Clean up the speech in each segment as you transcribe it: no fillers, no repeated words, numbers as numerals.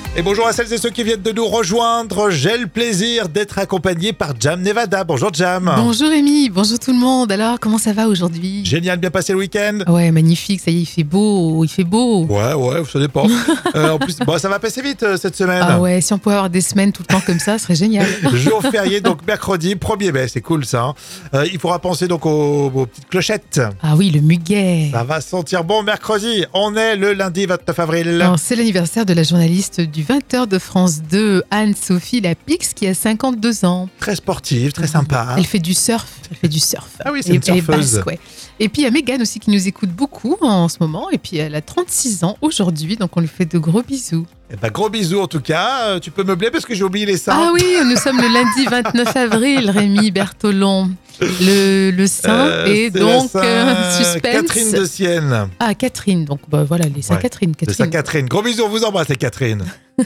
Et bonjour à celles et ceux qui viennent de nous rejoindre. J'ai le plaisir d'être accompagné par Jam Nevada. Bonjour Jam. Bonjour Rémi, bonjour tout le monde. Alors, comment ça va aujourd'hui ? Génial, bien passé le week-end ? Ouais, magnifique, ça y est, il fait beau. Ouais, ça dépend. En plus, ça va passer vite cette semaine. Ah ouais, si on pouvait avoir des semaines tout le temps comme ça, ce serait génial. Jour férié, donc mercredi 1er mai, c'est cool ça. Il faudra penser donc aux petites clochettes. Ah oui, le muguet. Ça va sentir bon mercredi. On est le lundi 29 avril. Alors, c'est l'anniversaire de la journaliste du 20h de France 2, Anne-Sophie Lapix, qui a 52 ans. Très sportive, très sympa. Elle fait du surf. Ah oui, c'est une surfeuse. Basque, ouais. Et puis il y a Mégane aussi qui nous écoute beaucoup en ce moment. Et puis elle a 36 ans aujourd'hui, donc on lui fait de gros bisous. Eh ben, gros bisous en tout cas. Tu peux meubler parce que j'ai oublié les saints. Ah oui, nous sommes le lundi 29 avril, Rémi Bertolon. Le saint est donc suspense. Catherine de Sienne. Ah, Catherine, donc voilà, les Saint-Catherine. Les Saint-Catherine. Gros bisous, on vous embrasse les Catherine.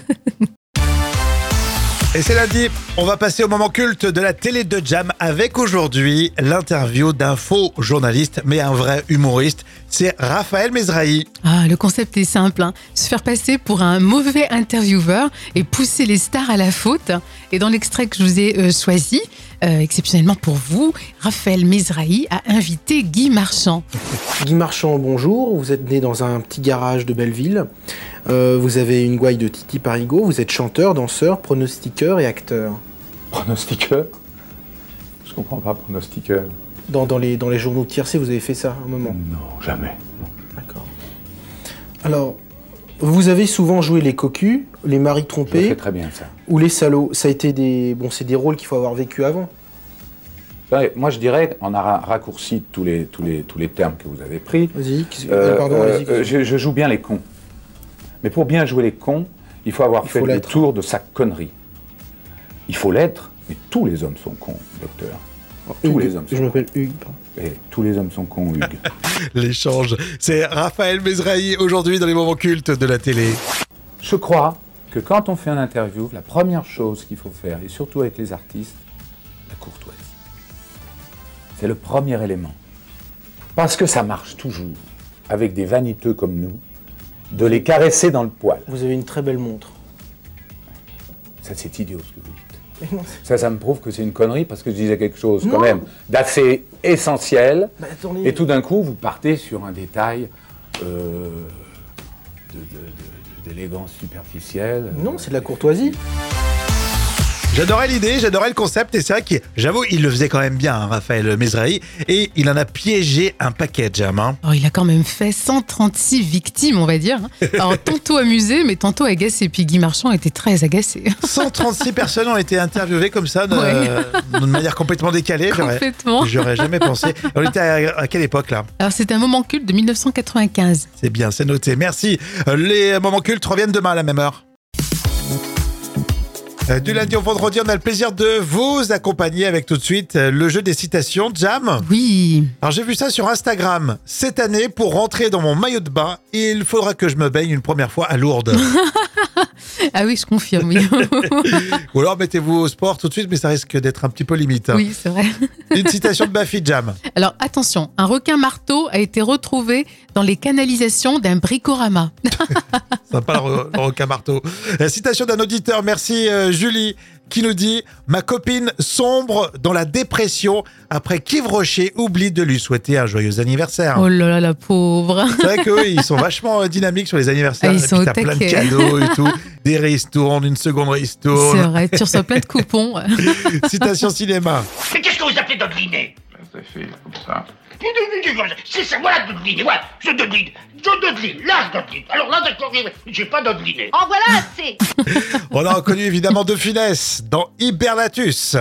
Et c'est lundi, on va passer au moment culte de la télé de Jam avec aujourd'hui l'interview d'un faux journaliste, mais un vrai humoriste. C'est Raphaël Mesrahi. Ah, le concept est simple, hein. Se faire passer pour un mauvais intervieweur et pousser les stars à la faute. Et dans l'extrait que je vous ai choisi, exceptionnellement pour vous, Raphaël Mesrahi a invité Guy Marchand. Guy Marchand, bonjour. Vous êtes né dans un petit garage de Belleville. Vous avez une gouaille de Titi Parigot. Vous êtes chanteur, danseur, pronostiqueur et acteur. Pronostiqueur ? Je comprends pas, pronostiqueur. Dans les journaux de tiercé, vous avez fait ça un moment ? Non, jamais. D'accord. Alors, vous avez souvent joué les cocus, les maris Je trompés fais très bien ça. ou les salauds. Ça a été c'est des rôles qu'il faut avoir vécu avant. Moi, je dirais, on a raccourci tous les termes que vous avez pris. Vas-y, allez-y. Je joue bien les cons. Mais pour bien jouer les cons, il faut avoir fait le tour de sa connerie. Il faut l'être, mais tous les hommes sont cons, docteur. Tous les hommes sont cons. Je m'appelle Hugues. Et tous les hommes sont cons, Hugues. L'échange, c'est Raphaël Mesrahi aujourd'hui dans les moments cultes de la télé. Je crois que quand on fait une interview, la première chose qu'il faut faire, et surtout avec les artistes, la courtoisie. C'est le premier élément. Parce que ça marche toujours, avec des vaniteux comme nous, de les caresser dans le poil. Vous avez une très belle montre. Ça, c'est idiot ce que vous dites. Ça me prouve que c'est une connerie parce que je disais quelque chose quand même d'assez essentiel. Et tout d'un coup, vous partez sur un détail d'élégance superficielle. Non, c'est de la courtoisie. J'adorais l'idée, j'adorais le concept et c'est vrai que, j'avoue, il le faisait quand même bien, hein, Raphaël Mesrahi, et il en a piégé un paquet, Jam. Hein. Oh, il a quand même fait 136 victimes, on va dire. Alors, tantôt amusé, mais tantôt agacé. Puis Guy Marchand était très agacé. 136 personnes ont été interviewées comme ça, d'une manière complètement décalée. Complètement. J'aurais jamais pensé. On était à quelle époque, là ? Alors, c'est un moment culte de 1995. C'est bien, c'est noté. Merci. Les moments cultes reviennent demain à la même heure. Du lundi au vendredi, on a le plaisir de vous accompagner avec tout de suite le jeu des citations. Jam ? Oui. Alors j'ai vu ça sur Instagram. Cette année, pour rentrer dans mon maillot de bain, il faudra que je me baigne une première fois à Lourdes. Ah oui, je confirme, oui. Ou alors mettez-vous au sport tout de suite, mais ça risque d'être un petit peu limite. Hein. Oui, c'est vrai. Une citation de Bafi, Jam. Alors attention, un requin marteau a été retrouvé dans les canalisations d'un bricorama. Sympa le requin marteau. La citation d'un auditeur, merci Julie, qui nous dit « Ma copine sombre dans la dépression après qu'Yves Rocher oublie de lui souhaiter un joyeux anniversaire. » Oh là là, la pauvre. C'est vrai qu'eux, ils sont vachement dynamiques sur les anniversaires. Ah, ils sont au taquet. Plein de cadeaux et tout. Des ristournes, une seconde ristourne. C'est vrai, tu reçois plein de coupons. Citation cinéma. Mais qu'est-ce que vous appelez dodeliner ? Ça fait comme ça. C'est ça, voilà dodeliner, voilà, je dodeline, là je dodeline. Alors là, d'accord, j'ai pas dodeliné. En voilà assez. On a reconnu évidemment De Funès dans Hibernatus.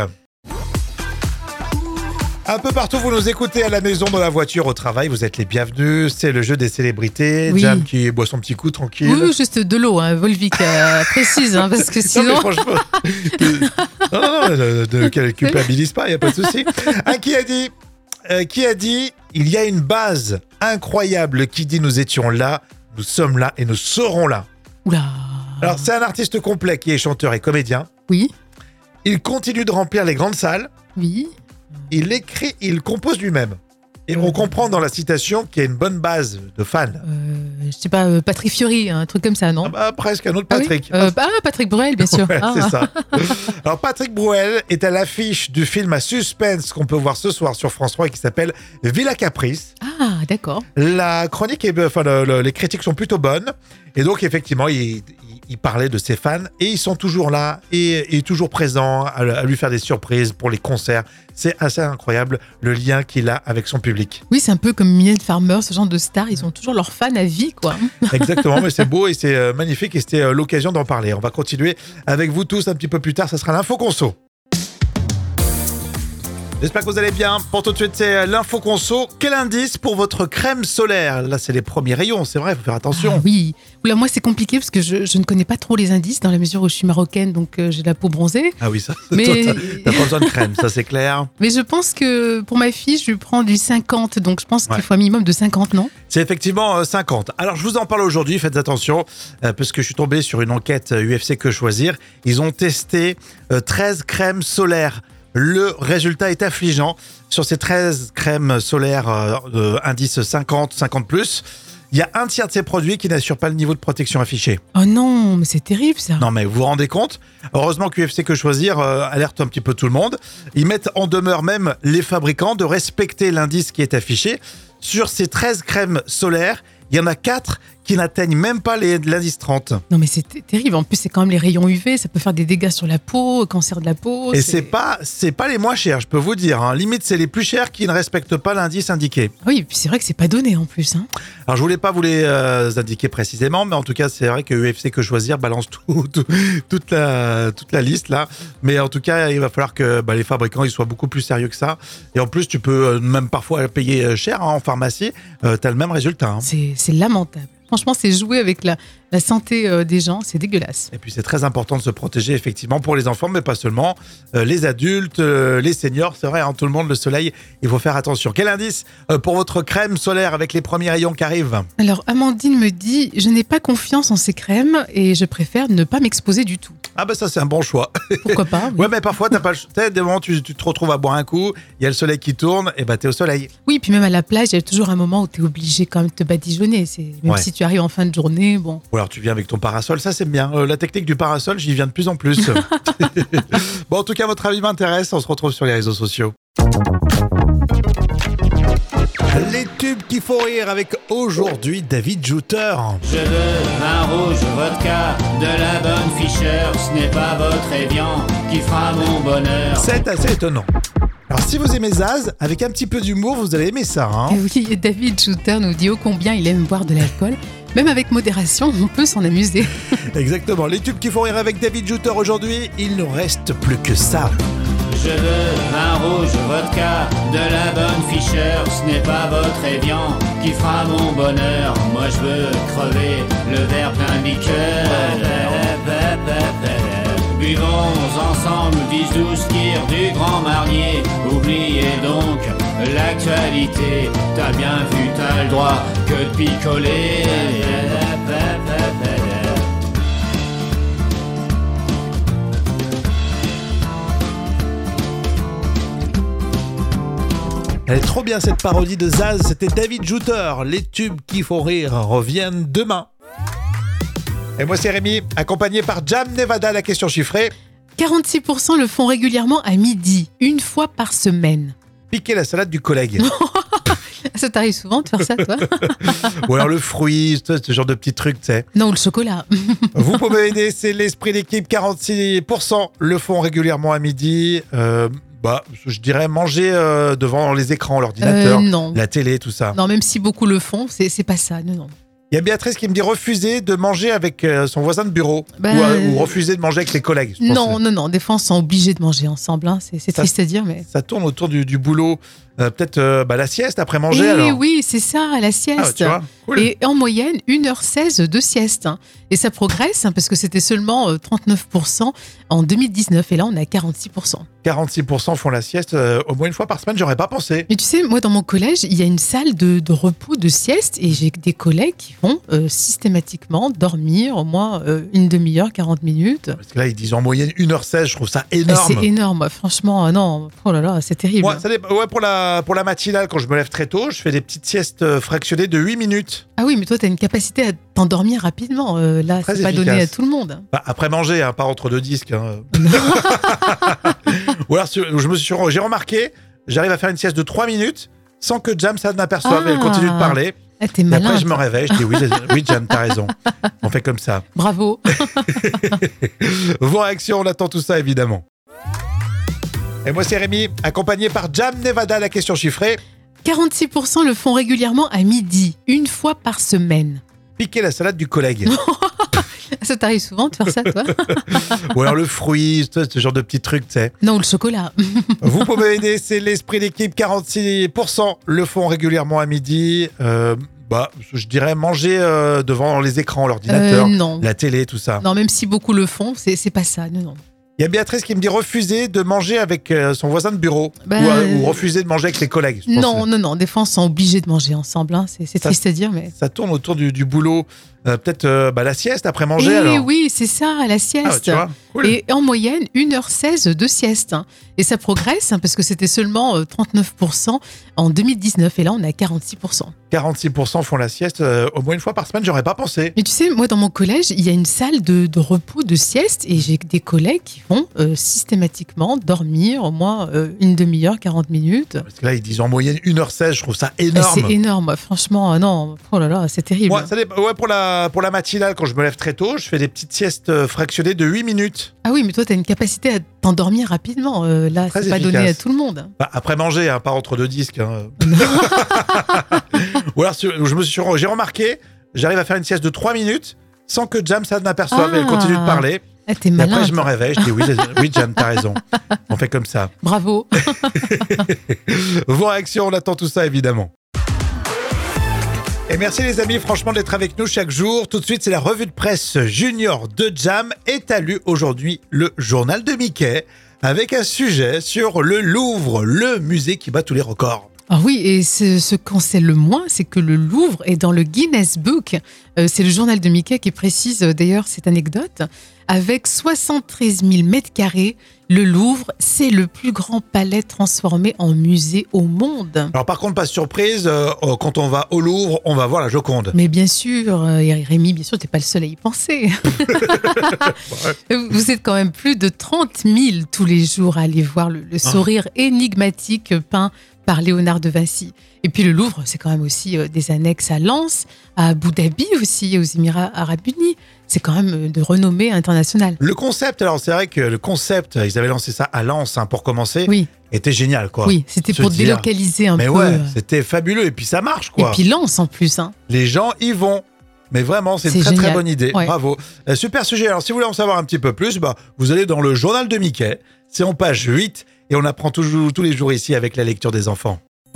Un peu partout, vous nous écoutez à la maison, dans la voiture, au travail, vous êtes les bienvenus. C'est le jeu des célébrités. Oui. Jam qui boit son petit coup tranquille. Oui, juste de l'eau, hein, Volvic, précise, hein, parce que Non, sinon... mais franchement, non, ne culpabilise pas, il n'y a pas de souci. Qui a dit il y a une base incroyable qui dit nous étions là, nous sommes là et nous serons là. Oula. Alors, c'est un artiste complet qui est chanteur et comédien. Oui, Il continue de remplir les grandes salles. oui. Il écrit, il compose lui-même. Et on comprend dans la citation qu'il y a une bonne base de fans. Je sais pas, Patrick Fiori, un truc comme ça, non? Ah bah, presque un autre Ah oui Patrick. Patrick Bruel, bien sûr. Ouais, Ah. c'est ça. Alors Patrick Bruel est à l'affiche du film à suspense qu'on peut voir ce soir sur France 3 et qui s'appelle Villa Caprice. Ah, d'accord. La chronique, les critiques sont plutôt bonnes. Et donc, effectivement, il parlait de ses fans et ils sont toujours là et toujours présents à lui faire des surprises pour les concerts. C'est assez incroyable le lien qu'il a avec son public. Oui, c'est un peu comme Mylène Farmer, ce genre de stars. Ils ont toujours leurs fans à vie, quoi. Exactement, mais c'est beau et c'est magnifique et c'était l'occasion d'en parler. On va continuer avec vous tous un petit peu plus tard. Ça sera l'info conso. J'espère que vous allez bien. Pour tout de suite, c'est l'info conso. Quel indice pour votre crème solaire? Là, c'est les premiers rayons, c'est vrai, il faut faire attention. Ah oui. Oula, moi, c'est compliqué parce que je ne connais pas trop les indices dans la mesure où je suis marocaine, donc j'ai la peau bronzée. Ah oui, ça, Mais- toi, t'as pas besoin de crème, ça c'est clair. Mais je pense que pour ma fille, je lui prends du 50, donc je pense Ouais. qu'il faut un minimum de 50, non? C'est effectivement 50. Alors, je vous en parle aujourd'hui, faites attention, parce que je suis tombé sur une enquête UFC Que Choisir. Ils ont testé 13 crèmes solaires. Le résultat est affligeant. Sur ces 13 crèmes solaires indice 50, 50+, il y a un tiers de ces produits qui n'assurent pas le niveau de protection affiché. Oh non, mais c'est terrible ça. Non mais vous vous rendez compte? Heureusement qu'UFC Que Choisir alerte un petit peu tout le monde. Ils mettent en demeure même les fabricants de respecter l'indice qui est affiché. Sur ces 13 crèmes solaires, il y en a 4 qui n'atteignent même pas l'indice 30. Non mais c'est terrible. En plus, c'est quand même les rayons UV, ça peut faire des dégâts sur la peau, cancer de la peau. Et c'est pas les moins chers, je peux vous dire. Hein. Limite, c'est les plus chers qui ne respectent pas l'indice indiqué. Oui, et puis c'est vrai que c'est pas donné en plus. Hein. Alors, je voulais pas vous les indiquer précisément, mais en tout cas, c'est vrai que UFC Que Choisir balance toute la liste là. Mais en tout cas, il va falloir que les fabricants ils soient beaucoup plus sérieux que ça. Et en plus, tu peux même parfois payer cher en pharmacie. T'as le même résultat. Hein. C'est lamentable. Franchement, c'est jouer avec la santé des gens, c'est dégueulasse. Et puis c'est très important de se protéger effectivement pour les enfants, mais pas seulement. Les adultes, les seniors, c'est vrai, hein, tout le monde, le soleil, il faut faire attention. Quel indice pour votre crème solaire avec les premiers rayons qui arrivent? Alors, Amandine me dit, je n'ai pas confiance en ces crèmes et je préfère ne pas m'exposer du tout. Ah bah ça c'est un bon choix. Pourquoi pas? Oui. Ouais mais parfois t'as pas des moments où tu te retrouves à boire un coup, il y a le soleil qui tourne, et bah t'es au soleil. Oui, puis même à la plage, il y a toujours un moment où tu es obligé quand même de te badigeonner. Même Ouais. si tu arrives en fin de journée, bon. Ou alors tu viens avec ton parasol, ça c'est bien. La technique du parasol, j'y viens de plus en plus. Bon en tout cas votre avis m'intéresse, on se retrouve sur les réseaux sociaux. Les tubes qu'il faut rire avec aujourd'hui David Jouter. Je veux un rouge vodka, de la bonne Fischer, ce n'est pas votre Evian qui fera mon bonheur. C'est assez étonnant. Alors si vous aimez Zaz, avec un petit peu d'humour, vous allez aimer ça. Hein. Et oui, et David Shooter nous dit ô combien il aime boire de l'alcool. Même avec modération, on peut s'en amuser. Exactement, les tubes qu'il faut rire avec David Jouter aujourd'hui, il ne reste plus que ça. Je veux un rouge vodka, de la bonne Fischer, ce n'est pas votre Evian qui fera mon bonheur. Moi je veux crever le verre plein de liqueur. Buvons ensemble 10-12 tirs du Grand Marnier. Oubliez donc l'actualité. T'as bien vu, t'as le droit que de picoler. Elle est trop bien cette parodie de Zaz, c'était David Jouter. Les tubes qui font rire reviennent demain. Et moi c'est Rémi, accompagné par Jam Nevada, la question chiffrée. 46% le font régulièrement à midi, une fois par semaine. Piquer la salade du collègue. Ça t'arrive souvent de faire ça, toi? Ou alors le fruit, ce genre de petits trucs, tu sais. Non, ou le chocolat. Vous pouvez aider, c'est l'esprit d'équipe. 46% le font régulièrement à midi. Je dirais manger devant les écrans, l'ordinateur, Non. la télé, tout ça. Non, même si beaucoup le font, c'est pas ça. Non. Il y a Béatrice qui me dit refuser de manger avec son voisin de bureau. Ou refuser de manger avec ses collègues. je pense. Non. Des fois, on sont obligés de manger ensemble. Hein. C'est triste à dire, mais. Ça tourne autour du boulot. Peut-être la sieste après manger alors. Oui, c'est ça, la sieste. Ah, tu vois, cool. Et en moyenne, 1h16 de sieste. Hein. Et ça progresse, hein, parce que c'était seulement 39% en 2019. Et là, on est à 46%. 46% font la sieste au moins une fois par semaine, j'aurais pas pensé. Mais tu sais, moi, dans mon collège, il y a une salle de repos, de sieste. Et j'ai des collègues qui vont systématiquement dormir au moins une demi-heure, 40 minutes. Parce que là, ils disent en moyenne 1h16, je trouve ça énorme. C'est énorme, franchement, non. Oh là là, c'est terrible. Moi, ça dépend. Ouais, pour la la matinale, quand je me lève très tôt, je fais des petites siestes fractionnées de 8 minutes. Ah oui, mais toi, tu as une capacité à t'endormir rapidement. Là, Très c'est pas efficace. donné à tout le monde. Bah, après manger, hein, pas entre deux disques. Hein. Ou alors, j'ai remarqué, j'arrive à faire une sieste de 3 minutes sans que Jam ça n'aperçoive. Et elle continue de parler. Ah, t'es Et malin. après, je me toi. réveille, je dis oui, Jam, t'as raison. On fait comme ça. Bravo. Vos réactions, on attend tout ça, évidemment. Et moi, c'est Rémi, accompagné par Jam Nevada, la question chiffrée. 46% le font régulièrement à midi, une fois par semaine. Piquer la salade du collègue. Ça t'arrive souvent de faire ça, toi? Ou alors le fruit, ce genre de petits trucs, tu sais. Non, ou le chocolat. Vous pouvez m'aider, c'est l'esprit d'équipe. 46% le font régulièrement à midi. Je dirais manger devant les écrans, l'ordinateur, Non. la télé, tout ça. Non, même si beaucoup le font, c'est pas ça. Non. Il y a Béatrice qui me dit refuser de manger avec son voisin de bureau. Ou refuser de manger avec ses collègues. je pense. Non. Des fois, on sont obligés de manger ensemble. Hein. C'est triste à dire, mais. Ça tourne autour du boulot. Peut-être la sieste après manger, Eh alors. oui, c'est ça, la Ah, sieste. tu vois, cool. Et en moyenne, 1h16 de sieste. Hein. Et ça progresse, hein, parce que c'était seulement 39% en 2019. Et là, on est à 46%. 46% font la sieste au moins une fois par semaine, j'aurais pas pensé. Mais tu sais, moi, dans mon collège, il y a une salle de repos, de sieste. Et j'ai des collègues qui vont systématiquement dormir au moins une demi-heure, 40 minutes. Parce que là, ils disent en moyenne 1h16, je trouve ça Bah, énorme. c'est énorme, franchement. Non, oh là là, c'est terrible. Moi, ça dépend. Ouais, pour la matinale, quand je me lève très tôt, je fais des petites siestes fractionnées de 8 minutes. Ah oui, mais toi, tu as une capacité à t'endormir rapidement. Là, Très c'est pas efficace. donné à tout le monde. Bah, après manger, hein, pas entre deux disques. Hein. Ou alors, j'ai remarqué, j'arrive à faire une sieste de 3 minutes sans que Jam ça n'aperçoive. Et elle continue de parler. Ah, t'es Et malin. après, je me toi. réveille, je dis oui, Jam, t'as raison. On fait comme ça. Bravo. Vos réactions, on attend tout ça, évidemment. Et merci les amis, franchement, d'être avec nous chaque jour. Tout de suite, c'est la revue de presse junior de Jam. Et t'as lu aujourd'hui le journal de Mickey avec un sujet sur le Louvre, le musée qui bat tous les records. Ah oui, et ce qu'on sait le moins, c'est que le Louvre est dans le Guinness Book. C'est le journal de Mickey qui précise d'ailleurs cette anecdote. Avec 73 000 mètres carrés, le Louvre, c'est le plus grand palais transformé en musée au monde. Alors par contre, pas de surprise, quand on va au Louvre, on va voir la Joconde. Mais bien sûr, Rémi, bien sûr, t'es pas le seul à y penser. Vous êtes quand même plus de 30 000 tous les jours à aller voir le sourire énigmatique peint par Léonard de Vinci. Et puis le Louvre, c'est quand même aussi des annexes à Lens, à Abu Dhabi aussi, aux Émirats Arabes Unis. C'est quand même de renommée internationale. Le concept, alors c'est vrai que le concept, ils avaient lancé ça à Lens pour commencer, Oui, était génial quoi. oui, c'était Se pour dire, délocaliser un mais peu. ouais, c'était fabuleux et puis ça marche quoi. Et puis Lens en plus. Hein. Les gens y vont. Mais vraiment, c'est une C'est très très génial. bonne idée. Ouais. Bravo. Super sujet. Alors, si vous voulez en savoir un petit peu plus, vous allez dans le journal de Mickey. C'est en page 8 et on apprend tous les jours ici avec la lecture des enfants.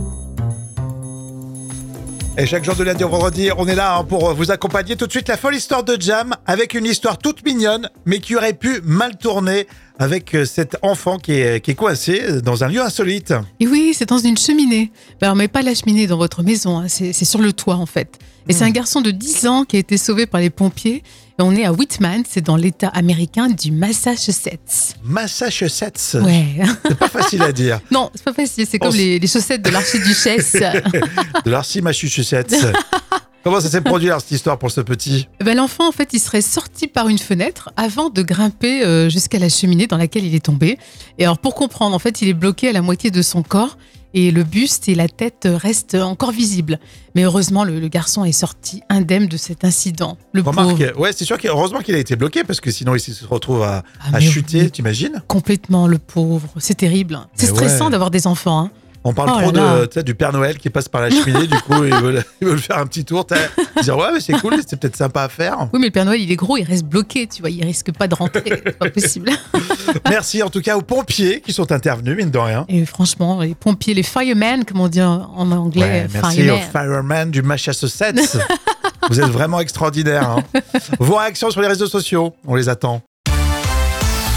Et chaque jour de lundi au vendredi, on est là pour vous accompagner. Tout de suite, la folle histoire de Jam avec une histoire toute mignonne, mais qui aurait pu mal tourner avec cet enfant qui est coincé dans un lieu insolite. Et oui, c'est dans une cheminée. Alors, mais pas la cheminée dans votre maison, hein, c'est sur le toit en fait. Et c'est un garçon de 10 ans qui a été sauvé par les pompiers. Et on est à Whitman, c'est dans l'État américain du Massachusetts. Massachusetts. Ouais. C'est pas facile à dire. Non, c'est pas facile, c'est On comme s- les chaussettes de l'archiduchesse. De l'Arcy Massachusetts. Comment ça s'est produit alors, cette histoire pour ce petit? Ben, l'enfant, en fait, il serait sorti par une fenêtre avant de grimper jusqu'à la cheminée dans laquelle il est tombé. Et alors, pour comprendre, en fait, il est bloqué à la moitié de son corps et le buste et la tête restent encore visibles. Mais heureusement, le garçon est sorti indemne de cet incident. Le pauvre. Remarque, ouais, c'est sûr heureusement qu'il a été bloqué parce que sinon il se retrouve à mais chuter, oui. t'imagines? Complètement, le pauvre. C'est terrible. C'est Mais stressant ouais. d'avoir des enfants. Hein. On parle Oh trop là là. tu sais, du Père Noël qui passe par la cheminée, du coup ils veulent faire un petit tour, dire ouais mais c'est cool, c'est peut-être sympa à faire. Oui, mais le Père Noël, il est gros, il reste bloqué, tu vois, il risque pas de rentrer. C'est pas possible. Merci en tout cas aux pompiers qui sont intervenus, mine de rien. Et franchement, les pompiers, les firemen, comme on dit en anglais, Ouais, merci aux firemen. firemen du Massachusetts. Vous êtes vraiment extraordinaires. Hein. Vos réactions sur les réseaux sociaux, on les attend.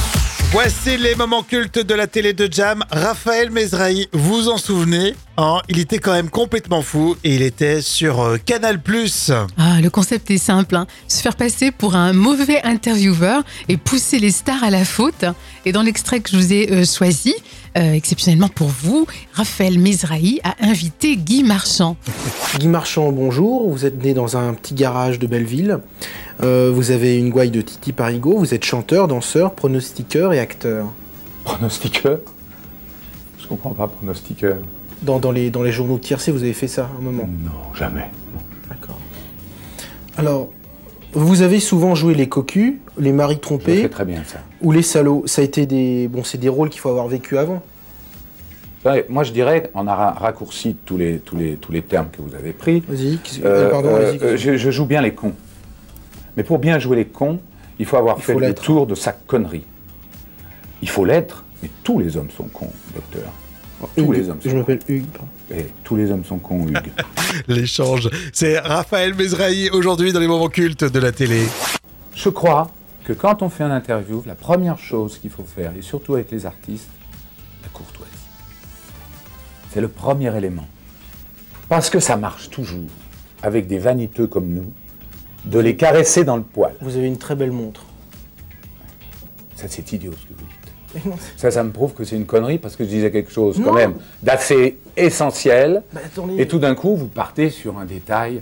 Voici les moments cultes de la télé de Jam. Raphaël Mesrahi, vous en souvenez hein, il était quand même complètement fou et il était sur Canal+. Ah, le concept est simple, hein. Se faire passer pour un mauvais intervieweur et pousser les stars à la faute. Et dans l'extrait que je vous ai choisi, exceptionnellement pour vous, Raphaël Mesrahi a invité Guy Marchand. Guy Marchand, bonjour. Vous êtes né dans un petit garage de Belleville. Vous avez une gouaille de Titi Parigot. Vous êtes chanteur, danseur, pronostiqueur et acteur. Pronostiqueur? Je comprends pas, pronostiqueur. Dans les journaux de tiercé, vous avez fait ça un moment? Non, jamais. D'accord. Alors, vous avez souvent joué les cocus, les maris Je trompés fais très bien ça. ou les salauds. Ça a été c'est des rôles qu'il faut avoir vécu avant. Ouais, moi, je dirais, on a raccourci tous les termes que vous avez pris. Vas-y. Pardon, allez-y. Je joue bien les cons. Mais pour bien jouer les cons, il faut avoir fait le tour de sa connerie. Il faut l'être, mais tous les hommes sont cons, docteur. Tous les hommes sont Je m'appelle Hugues. Et tous les hommes sont cons, Hugues. L'échange, c'est Raphaël Mesrahi aujourd'hui dans les moments cultes de la télé. Je crois que quand on fait un interview, la première chose qu'il faut faire, et surtout avec les artistes, la courtoisie. C'est le premier élément. Parce que ça marche toujours, avec des vaniteux comme nous, de les caresser dans le poil. Vous avez une très belle montre. Ça, c'est idiot ce que vous dites. Mais non, Ça me prouve que c'est une connerie parce que je disais quelque chose quand même d'assez essentiel. attendez. Et tout d'un coup, vous partez sur un détail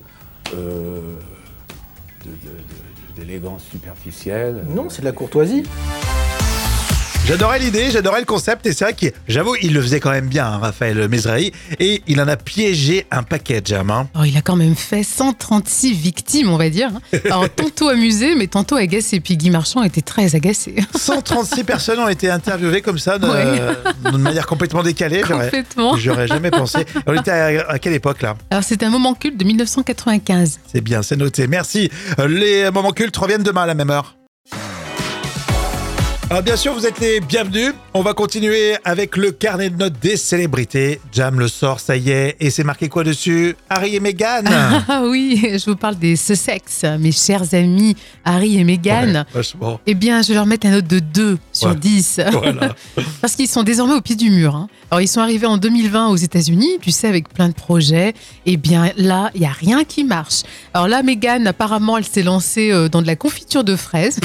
d'élégance superficielle. Non, c'est de la courtoisie. J'adorais l'idée, j'adorais le concept et c'est vrai que j'avoue, il le faisait quand même bien, hein, Raphaël Mesrahi, et il en a piégé un paquet, Jam. Hein. Oh, il a quand même fait 136 victimes, on va dire. Alors, tantôt amusé, mais tantôt agacé. Puis Guy Marchand était très agacé. 136 personnes ont été interviewées comme ça, d'une manière complètement décalée. Complètement. J'aurais jamais pensé. On était à quelle époque là? Alors, c'est un moment culte de 1995. C'est bien, c'est noté. Merci. Les moments cultes reviennent demain à la même heure. Alors bien sûr, vous êtes les bienvenus. On va continuer avec le carnet de notes des célébrités. Jam le sort, ça y est. Et c'est marqué quoi dessus? Harry et Meghan. Ah oui, je vous parle des Sussex, mes chers amis Harry et Meghan. Ouais, vachement. Eh bien, je vais leur mettre un note de 2 sur 10. Voilà. Parce qu'ils sont désormais au pied du mur. Hein. Alors, ils sont arrivés en 2020 aux États-Unis, tu sais, avec plein de projets. Eh bien, là, il n'y a rien qui marche. Alors là, Meghan, apparemment, elle s'est lancée dans de la confiture de fraises.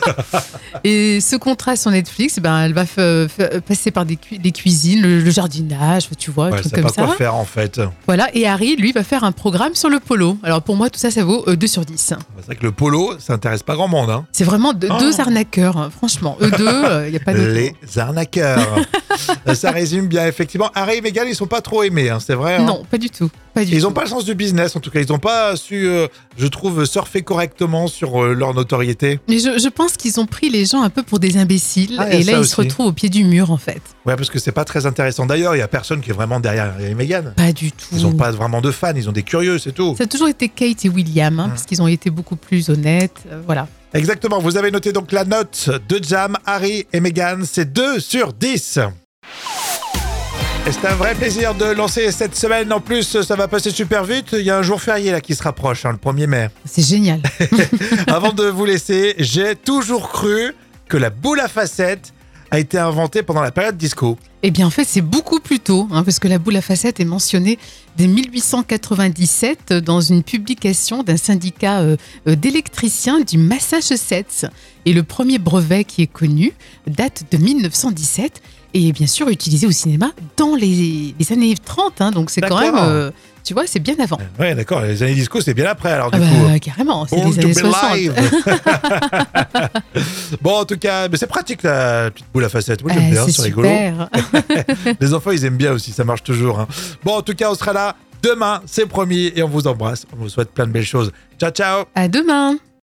Et ce contrat sur Netflix, elle va passer par des cuisines, le jardinage, tu vois, Ouais, trucs ça comme pas ça. quoi faire en fait. Voilà, et Harry, lui, va faire un programme sur le polo. Alors pour moi, tout ça, ça vaut 2 sur 10. C'est vrai que le polo, ça intéresse pas grand monde. Hein. C'est vraiment deux arnaqueurs, hein. Franchement. Eux deux, il n'y a pas de... Les arnaqueurs. Ça résume bien, effectivement. Harry et Meghan, ils sont pas trop aimés, hein, c'est vrai. Hein. Non, pas du tout. Ils n'ont pas le sens du business, en tout cas. Ils n'ont pas su, je trouve, surfer correctement sur leur notoriété. Mais je pense qu'ils ont pris les gens un peu pour des imbéciles. Ah, et là, ils aussi se retrouvent au pied du mur, en fait. Ouais, parce que c'est pas très intéressant. D'ailleurs, il y a personne qui est vraiment derrière Harry et Meghan. Pas du tout. Ils n'ont pas vraiment de fans, ils ont des curieux, c'est tout. Ça a toujours été Kate et William, hein, parce qu'ils ont été beaucoup plus honnêtes. Voilà. Exactement, vous avez noté donc la note de Jam, Harry et Meghan, c'est 2 sur 10. Et c'est un vrai plaisir de lancer cette semaine. En plus, ça va passer super vite. Il y a un jour férié là qui se rapproche, le 1er mai. C'est génial. Avant de vous laisser, j'ai toujours cru que la boule à facettes a été inventée pendant la période disco. Eh bien, en fait, c'est beaucoup plus tôt, hein, parce que la boule à facettes est mentionnée dès 1897 dans une publication d'un syndicat d'électriciens du Massachusetts. Et le premier brevet qui est connu date de 1917 et bien sûr utilisé au cinéma dans les années 30. Hein, donc c'est quand même, tu vois, c'est bien avant. Ouais, d'accord, les années disco, c'est bien après alors du coup. Carrément, c'est Born les années to be 60. live. Bon, en tout cas, mais c'est pratique la petite boule à facettes. Moi, j'aime bien, c'est rigolo. Les enfants, ils aiment bien aussi, ça marche toujours. Hein. Bon, en tout cas, on sera là demain, c'est promis, et on vous embrasse. On vous souhaite plein de belles choses. Ciao, ciao. À demain.